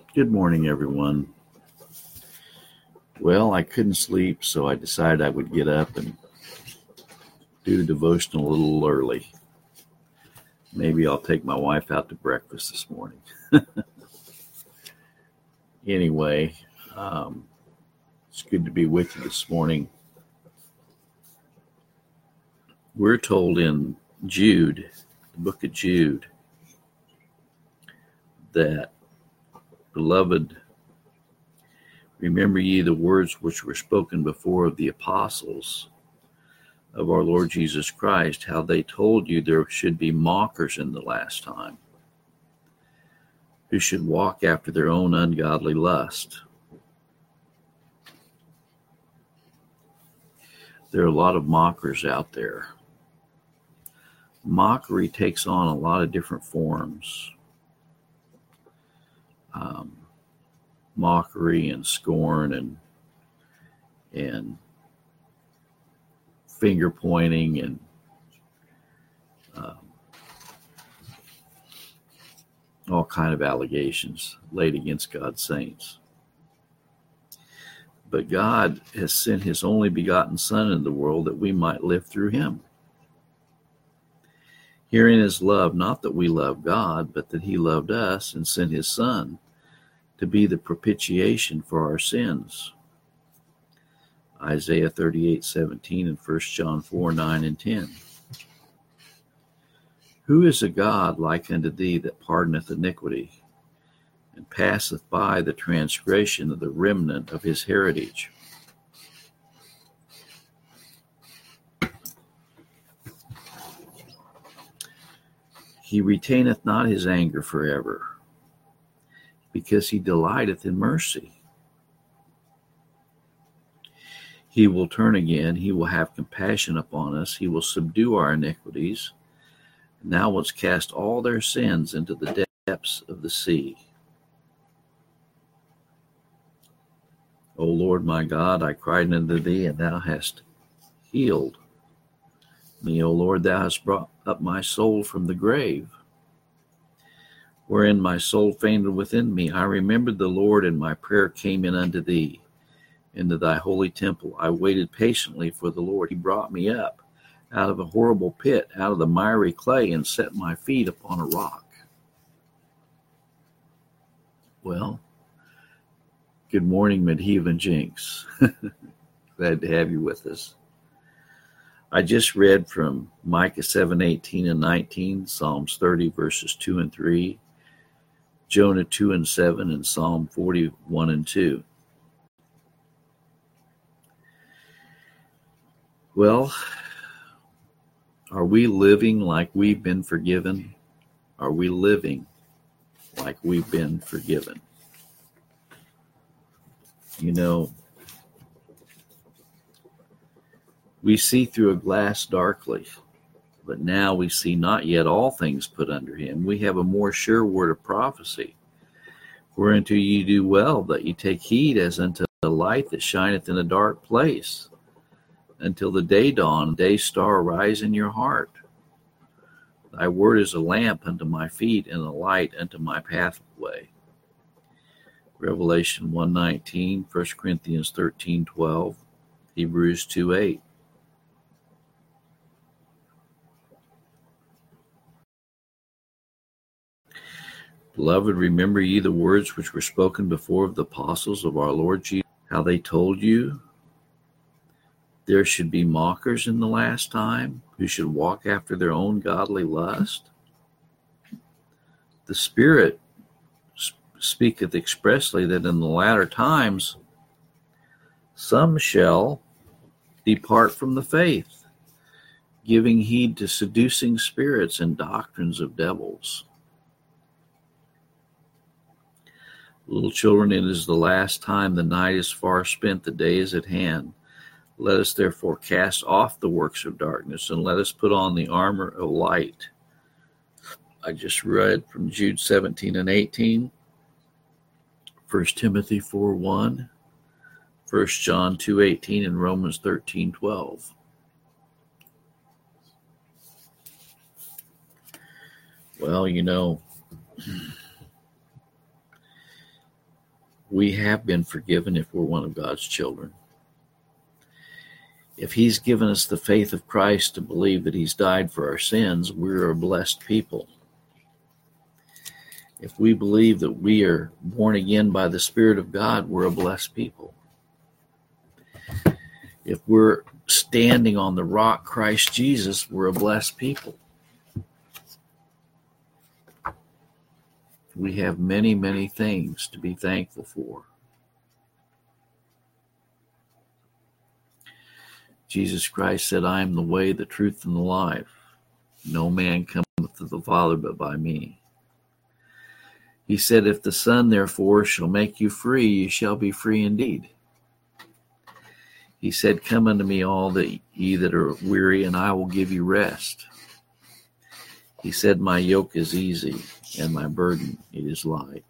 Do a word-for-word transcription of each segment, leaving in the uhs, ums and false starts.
Good morning, everyone. Well, I couldn't sleep, so I decided I would get up and do the devotional a little early. Maybe I'll take my wife out to breakfast this morning. Anyway, um, it's good to be with you this morning. We're told in Jude, the book of Jude, that, beloved, remember ye the words which were spoken before of the apostles of our Lord Jesus Christ, how they told you there should be mockers in the last time, who should walk after their own ungodly lust. There are a lot of mockers out there. Mockery takes on a lot of different forms. Um, mockery and scorn and and finger pointing and um, all kind of allegations laid against God's saints. But God has sent his only begotten Son into the world that we might live through him. Herein is love, not that we love God, but that he loved us and sent his Son to be the propitiation for our sins. Isaiah thirty-eight seventeen and First John four nine and ten. Who is a God like unto thee that pardoneth iniquity, and passeth by the transgression of the remnant of his heritage? He retaineth not his anger forever, because he delighteth in mercy. He will turn again, he will have compassion upon us, he will subdue our iniquities, and thou wouldst cast all their sins into the depths of the sea. O Lord my God, I cried unto thee, and thou hast healed me. O Lord, thou hast brought up my soul from the grave, wherein my soul fainted within me. I remembered the Lord, and my prayer came in unto thee. Into thy holy temple I waited patiently for the Lord. He brought me up out of a horrible pit, out of the miry clay, and set my feet upon a rock. Well, good morning, Medhevan Jinx. Glad to have you with us. I just read from Micah seven eighteen and nineteen, Psalms thirty verses two and three, Jonah two and seven, and Psalm forty-one and two. Well, are we living like we've been forgiven? Are we living like we've been forgiven? You know, we see through a glass darkly, but now we see not yet all things put under him. We have a more sure word of prophecy, whereunto ye do well that ye take heed as unto the light that shineth in a dark place, until the day dawn, day star rise in your heart. Thy word is a lamp unto my feet and a light unto my pathway. Revelation one nineteen, First Corinthians thirteen twelve, Hebrews two eight. Beloved, remember ye the words which were spoken before of the apostles of our Lord Jesus, how they told you there should be mockers in the last time, who should walk after their own godly lust. The Spirit speaketh expressly that in the latter times some shall depart from the faith, giving heed to seducing spirits and doctrines of devils. Little children, it is the last time, the night is far spent, the day is at hand. Let us therefore cast off the works of darkness, and let us put on the armor of light. I just read from Jude seventeen and eighteen, First Timothy four one, First John two eighteen, and Romans thirteen twelve. Well, you know, We have been forgiven if we're one of God's children. If he's given us the faith of Christ to believe that he's died for our sins, we're a blessed people. If we believe that we are born again by the Spirit of God, we're a blessed people. If we're standing on the rock, Christ Jesus, we're a blessed people. We have many, many things to be thankful for. Jesus Christ said, I am the way, the truth, and the life. No man cometh to the Father but by me. He said, if the Son therefore shall make you free, you shall be free indeed. He said, come unto me all that ye that are weary, and I will give you rest. He said, my yoke is easy, and my burden it is light.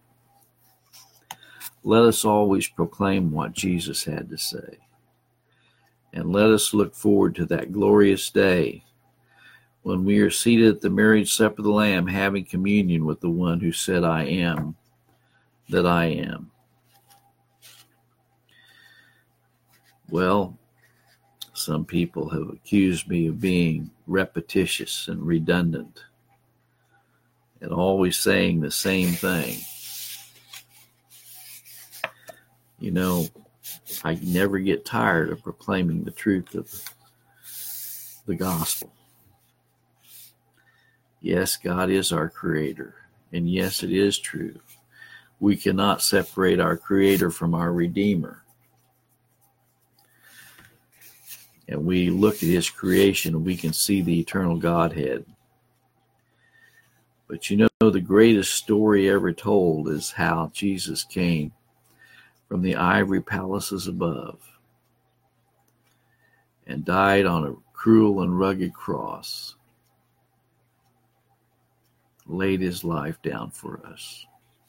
Let us always proclaim what Jesus had to say. And let us look forward to that glorious day when we are seated at the marriage supper of the Lamb, having communion with the one who said, I am that I am. Well, some people have accused me of being repetitious and redundant and always saying the same thing. You know, I never get tired of proclaiming the truth of the gospel. Yes, God is our creator, and yes, it is true. We cannot separate our creator from our redeemer. And we look at his creation and we can see the eternal Godhead. But you know, the greatest story ever told is how Jesus came from the ivory palaces above and died on a cruel and rugged cross, laid his life down for us.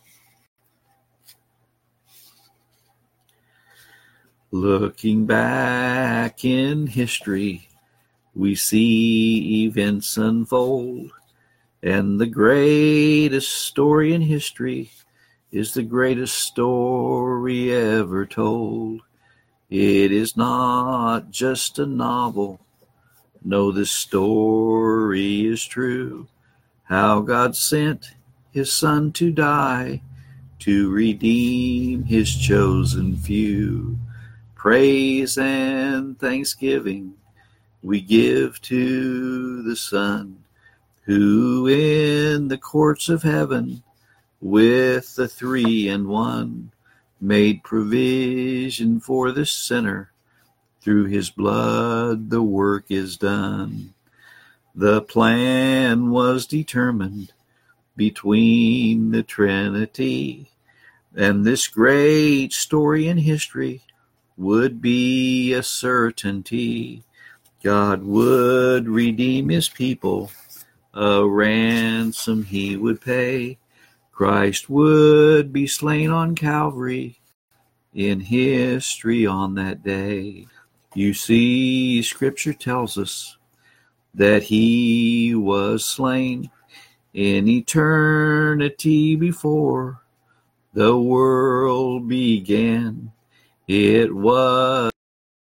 Looking back in history, we see events unfold, and the greatest story in history is the greatest story ever told. It is not just a novel. No, this story is true. How God sent his Son to die to redeem his chosen few. Praise and thanksgiving we give to the Son, who in the courts of heaven with the three and one made provision for the sinner. Through his blood the work is done. The plan was determined between the Trinity, and this great story in history would be a certainty. God would redeem his people, a ransom he would pay. Christ would be slain on Calvary in history on that day. You see, Scripture tells us that he was slain in eternity before the world began. It was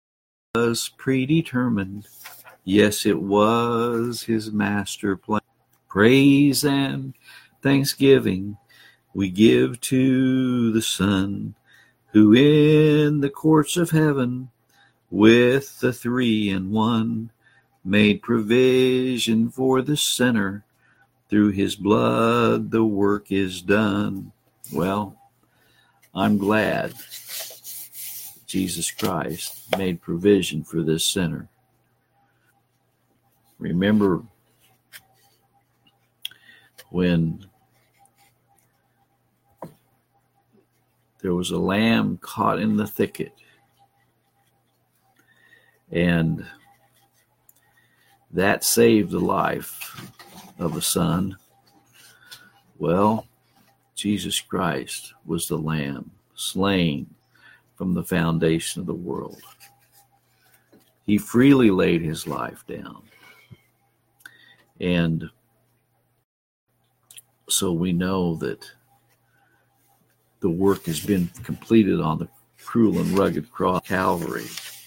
predetermined. Yes, it was his master plan. Praise and thanksgiving we give to the Son, who in the courts of heaven with the three and one made provision for the sinner. Through his blood the work is done. Well, I'm glad Jesus Christ made provision for this sinner. Remember when there was a lamb caught in the thicket, and that saved the life of a son? Well, Jesus Christ was the lamb slain from the foundation of the world. He freely laid his life down. And so we know that the work has been completed on the cruel and rugged cross of Calvary.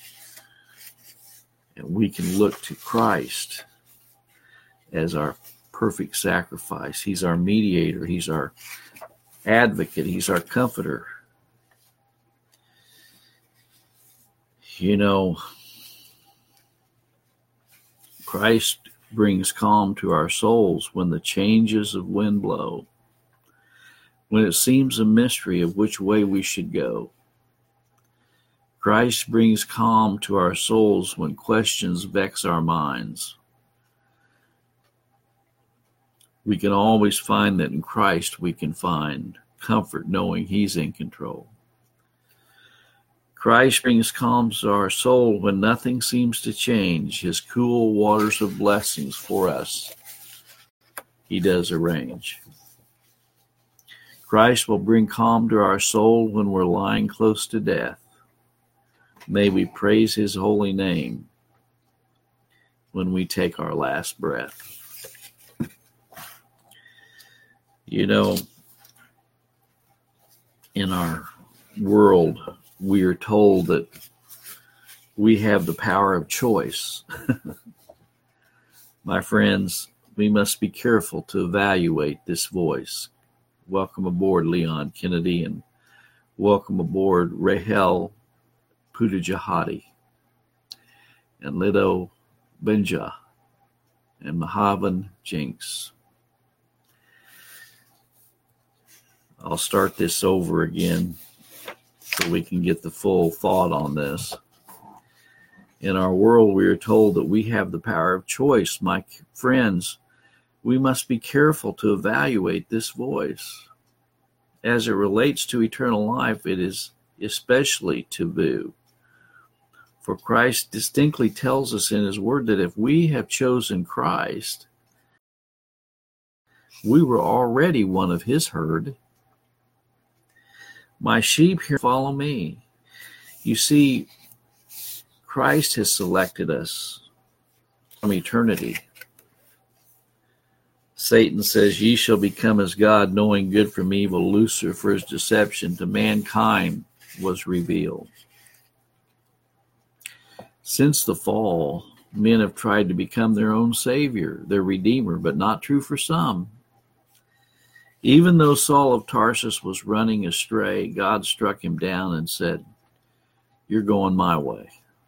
And we can look to Christ as our perfect sacrifice. He's our mediator. He's our advocate. He's our comforter. You know, Christ brings calm to our souls when the changes of wind blow, when it seems a mystery of which way we should go. Christ brings calm to our souls when questions vex our minds. We can always find that in Christ we can find comfort knowing He's in control. Christ brings calm to our soul when nothing seems to change. His cool waters of blessings for us He does arrange. Christ will bring calm to our soul when we're lying close to death. May we praise His holy name when we take our last breath. You know, in our world, we are told that we have the power of choice. My friends, we must be careful to evaluate this voice. Welcome aboard, Leon Kennedy, and welcome aboard, Rahel Pudajahati, and Lido Benja, and Mahavan Jinx. I'll start this over again so we can get the full thought on this. In our world, we are told that we have the power of choice. My friends, we must be careful to evaluate this voice. As it relates to eternal life, it is especially taboo. For Christ distinctly tells us in His Word that if we have chosen Christ, we were already one of His herd. My sheep here follow me. You see, Christ has selected us from eternity. Satan says, "Ye shall become as God, knowing good from evil." Lucifer's deception to mankind was revealed. Since the fall, men have tried to become their own savior, their redeemer, but not true for some. Even though Saul of Tarsus was running astray, God struck him down and said, "You're going my way.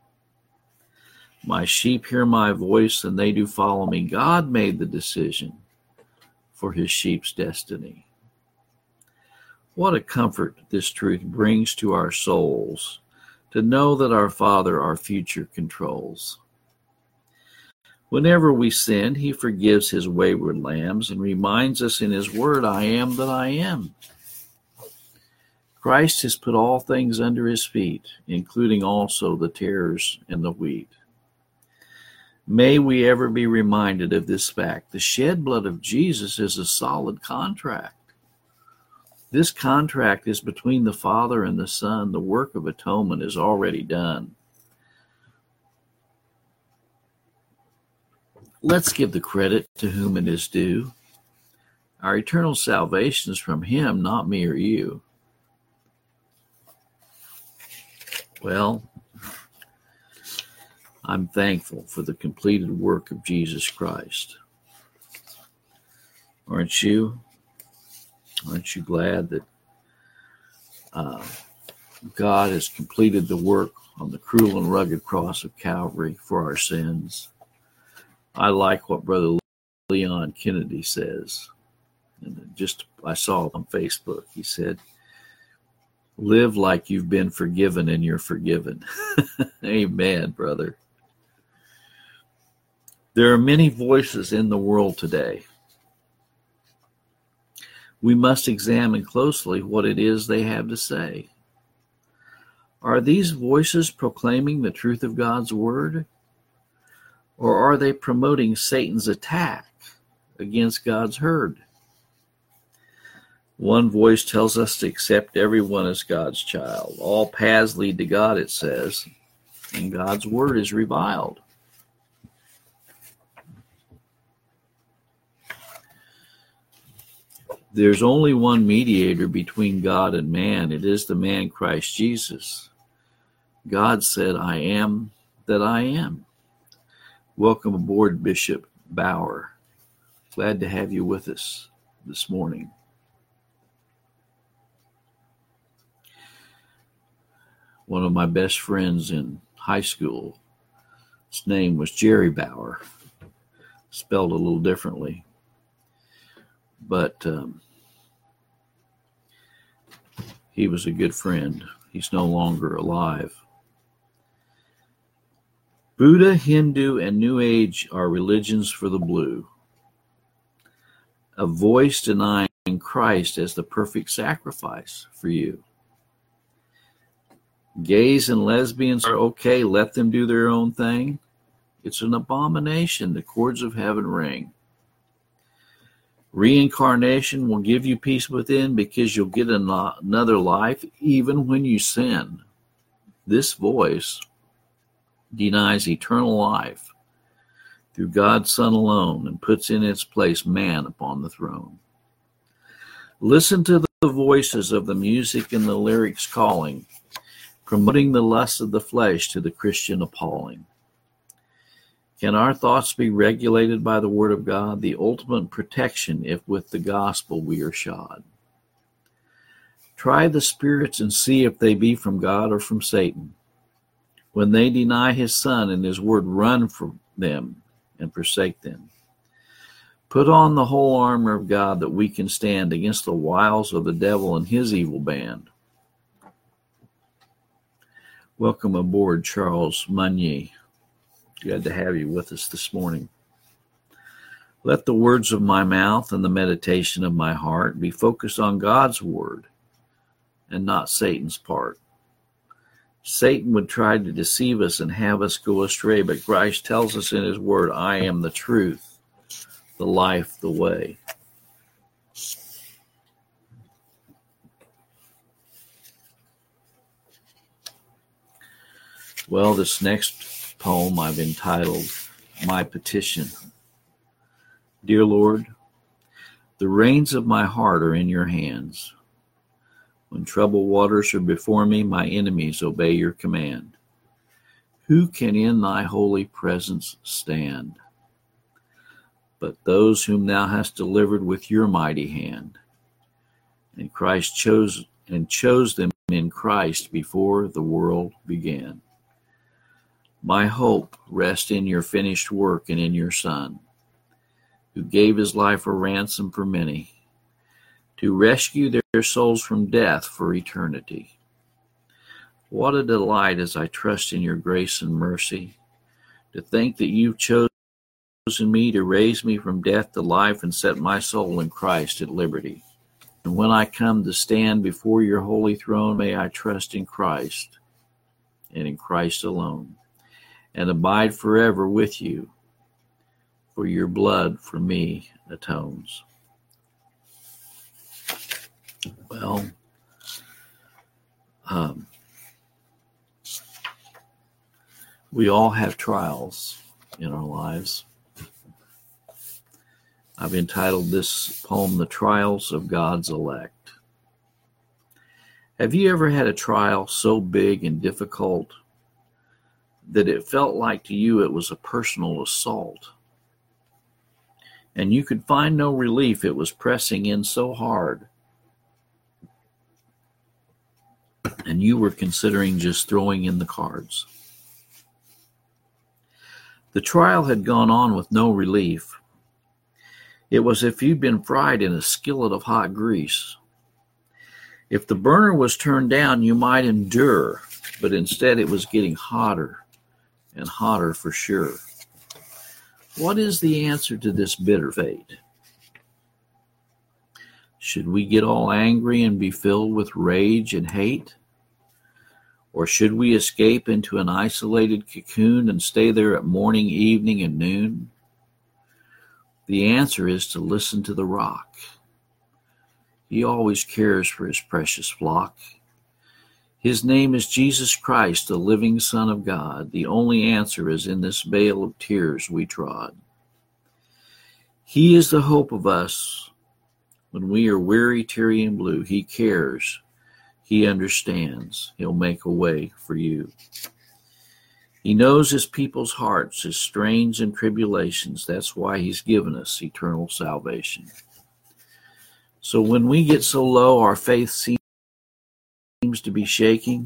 My sheep hear my voice, and they do follow me." God made the decision for His sheep's destiny. What a comfort this truth brings to our souls, to know that our Father our future controls. Whenever we sin, He forgives His wayward lambs and reminds us in His Word, "I am that I am." Christ has put all things under His feet, including also the tares and the wheat. May we ever be reminded of this fact. The shed blood of Jesus is a solid contract. This contract is between the Father and the Son. The work of atonement is already done. Let's give the credit to whom it is due. Our eternal salvation is from Him, not me or you. Well, I'm thankful for the completed work of Jesus Christ. Aren't you? Aren't you glad that uh, God has completed the work on the cruel and rugged cross of Calvary for our sins? I like what Brother Leon Kennedy says. And just I saw it on Facebook. He said, "Live like you've been forgiven and you're forgiven." Amen, brother. There are many voices in the world today. We must examine closely what it is they have to say. Are these voices proclaiming the truth of God's Word? Or are they promoting Satan's attack against God's herd? One voice tells us to accept everyone as God's child. All paths lead to God, it says, and God's Word is reviled. There's only one mediator between God and man. It is the man Christ Jesus. God said, I am that I am. Welcome aboard, Bishop Bauer. Glad to have you with us this morning. One of my best friends in high school, his name was Jerry Bauer, spelled a little differently. But um, he was a good friend. He's no longer alive. Buddha, Hindu, and New Age are religions for the blue. A voice denying Christ as the perfect sacrifice for you. Gays and lesbians are okay. Let them do their own thing. It's an abomination. The chords of heaven ring. Reincarnation will give you peace within because you'll get an- another life even when you sin. This voice denies eternal life through God's Son alone and puts in its place man upon the throne. Listen to the voices of the music and the lyrics calling, promoting the lust of the flesh to the Christian appalling. Can our thoughts be regulated by the Word of God, the ultimate protection if with the gospel we are shod? Try the spirits and see if they be from God or from Satan. When they deny his Son and his word, run from them and forsake them. Put on the whole armor of God that we can stand against the wiles of the devil and his evil band. Welcome aboard, Charles Meunier. Glad to have you with us this morning. Let the words of my mouth and the meditation of my heart be focused on God's word and not Satan's part. Satan would try to deceive us and have us go astray, but Christ tells us in his word, I am the truth, the life, the way. Well, this next poem I've entitled, My Petition. Dear Lord, the reins of my heart are in your hands. When troubled waters are before me, my enemies obey your command. Who can in thy holy presence stand? But those whom thou hast delivered with your mighty hand. And Christ chose and chose them in Christ before the world began. My hope rests in your finished work and in your Son, who gave his life a ransom for many, to rescue their souls from death for eternity. What a delight as I trust in your grace and mercy, to think that you've chosen me to raise me from death to life and set my soul in Christ at liberty. And when I come to stand before your holy throne, may I trust in Christ and in Christ alone, and abide forever with you, for your blood for me atones. Well, um, we all have trials in our lives. I've entitled this poem, The Trials of God's Elect. Have you ever had a trial so big and difficult that it felt like to you it was a personal assault, and you could find no relief? It was pressing in so hard, and you were considering just throwing in the cards. The trial had gone on with no relief. It was as if you'd been fried in a skillet of hot grease. If the burner was turned down, you might endure, but instead it was getting hotter and hotter for sure. What is the answer to this bitter fate? Should we get all angry and be filled with rage and hate? Or should we escape into an isolated cocoon and stay there at morning, evening, and noon? The answer is to listen to the rock. He always cares for his precious flock. His name is Jesus Christ, the living Son of God. The only answer is in this vale of tears we trod. He is the hope of us When we are weary, teary, and blue, he cares. He understands. He'll make a way for you. He knows his people's hearts, his strains and tribulations. That's why he's given us eternal salvation. So when we get so low, our faith seems to be shaking,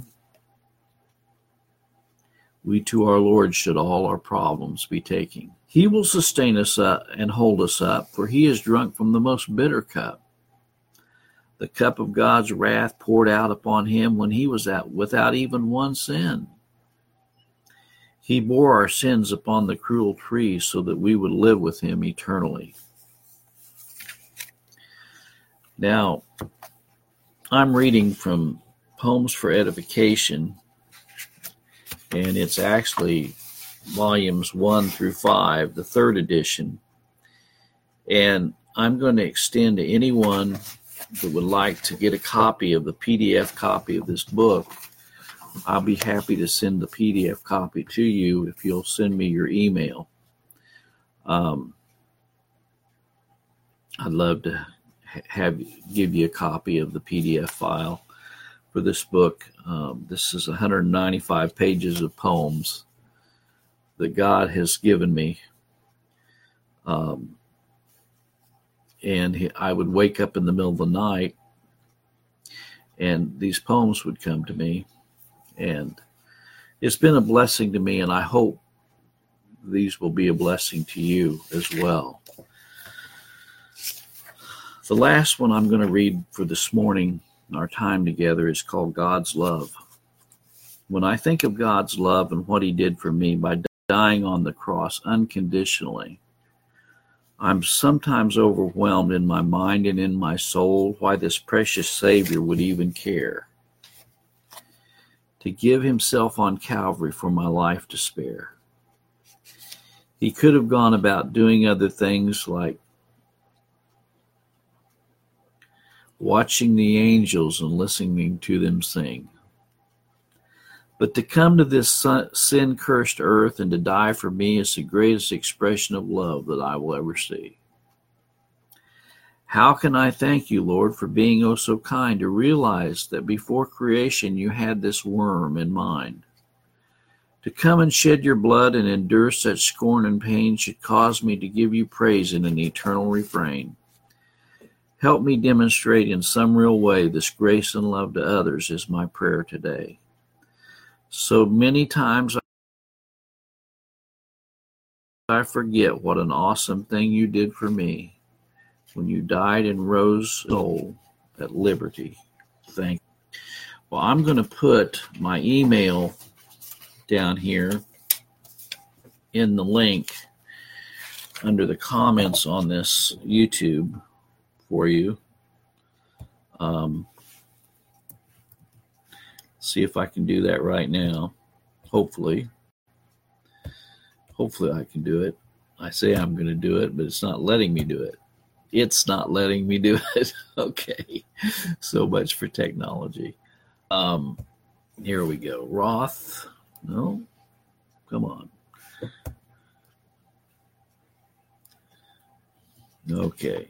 we to our Lord should all our problems be taking. He will sustain us up and hold us up, for he is drunk from the most bitter cup, the cup of God's wrath poured out upon him when he was out without even one sin. He bore our sins upon the cruel tree so that we would live with him eternally. Now, I'm reading from Poems for Edification, and it's actually volumes one through five, the third edition. And I'm going to extend to anyone that would like to get a copy of the P D F copy of this book. I'll be happy to send the P D F copy to you if you'll send me your email. Um, I'd love to have give you a copy of the P D F file for this book. Um, this is one hundred ninety-five pages of poems that God has given me. Um, and he, I would wake up in the middle of the night, and these poems would come to me. And it's been a blessing to me, and I hope these will be a blessing to you as well. The last one I'm going to read for this morning, our time together, is called God's Love. When I think of God's love and what he did for me by dying on the cross unconditionally, I'm sometimes overwhelmed in my mind and in my soul why this precious Savior would even care to give himself on Calvary for my life to spare. He could have gone about doing other things like watching the angels and listening to them sing. But to come to this sin-cursed earth and to die for me is the greatest expression of love that I will ever see. How can I thank you, Lord, for being oh so kind to realize that before creation you had this worm in mind? To come and shed your blood and endure such scorn and pain should cause me to give you praise in an eternal refrain. Help me demonstrate in some real way this grace and love to others is my prayer today. So many times I forget what an awesome thing you did for me when you died and rose soul at liberty. Thank you. Well, I'm going to put my email down here in the link under the comments on this YouTube for you. Um, see if I can do that right now. Hopefully. Hopefully I can do it. I say I'm going to do it, but it's not letting me do it. It's not letting me do it. Okay. So much for technology. Um, here we go. Roth. No? Come on. Okay.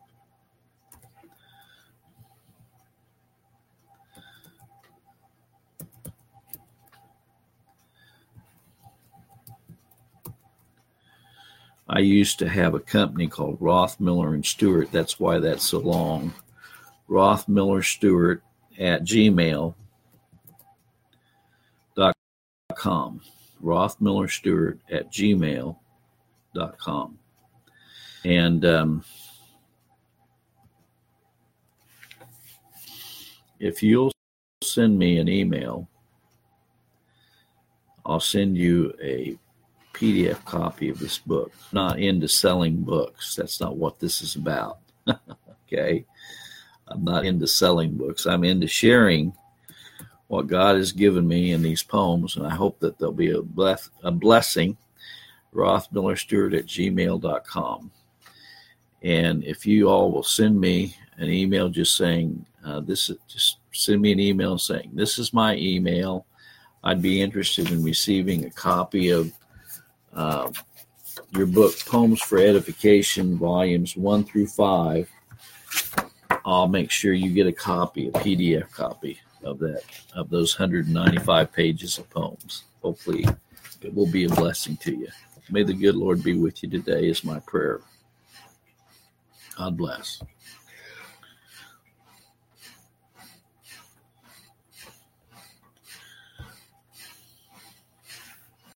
I used to have a company called Roth, Miller, and Stewart. That's why that's so long. Roth, Miller, Stewart at gmail dot com. Roth, Miller, Stewart at gmail dot com. And um, if you'll send me an email, I'll send you a P D F copy of this book. I'm not into selling books. That's not what this is about. Okay? I'm not into selling books. I'm into sharing what God has given me in these poems, and I hope that there'll be a, bless, a blessing. Roth Miller Stewart at gmail dot com. And if you all will send me an email just saying, uh, this is, just send me an email saying, this is my email. I'd be interested in receiving a copy of Uh, your book, Poems for Edification, volumes one through five. I'll make sure you get a copy, a P D F copy of that, of those one hundred ninety-five pages of poems. Hopefully it will be a blessing to you. May the good Lord be with you today is my prayer. God bless.